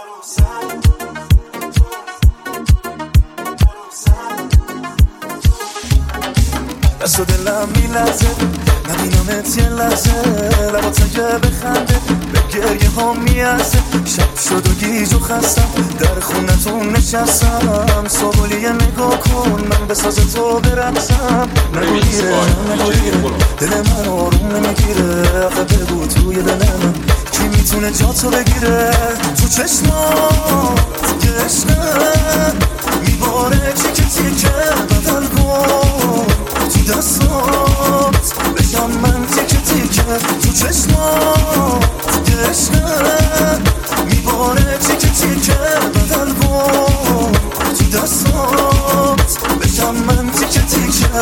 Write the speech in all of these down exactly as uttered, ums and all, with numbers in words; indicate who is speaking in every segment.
Speaker 1: دست و دلم میلرزه نبینمت یه لحظه لبات اگه بخنده به گریه ها میارزه شب شد و گیج و خستم در خونتون نشستم سوالی نگاه کن من به ساز تو برقصم نگیره نگیره دل من آروم نمیگیره آخه بگو توی دل من کی میتونه جا تو بگیره تو چشمات یه عشقه میباره تیکه تیکه بدل کن تو دستات بشم من تیکه تیکه تو چشمات یه عشقه میباره تیکه تیکه بدل کن تو دستات بشم من تیکه تیکه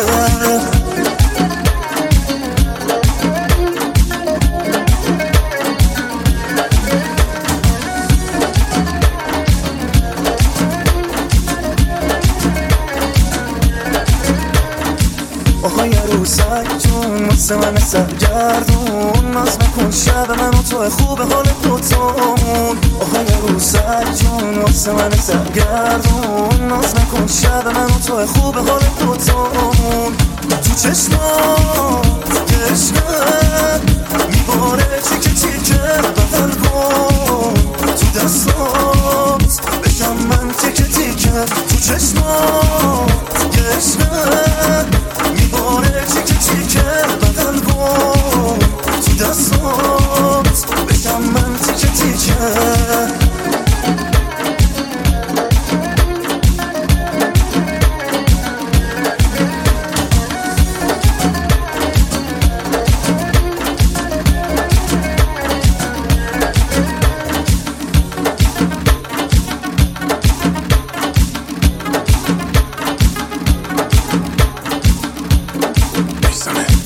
Speaker 1: آهای عروسک جون واسه من سرگردون ناز نکن شب من و تو خوب حال دوتامون آهای عروسک جون واسه من سرگردون ناز نکن شب من و تو خوب حال دوتامون تو چشمات یه عشقه میباره تیکه تیکه بدل کن تو دستات بشم من تیکه تیکه تو چشمات یه عشقه میباره تیکه تیکه بدل کن تو دستات بشم من تیکه تیکه
Speaker 2: Basement.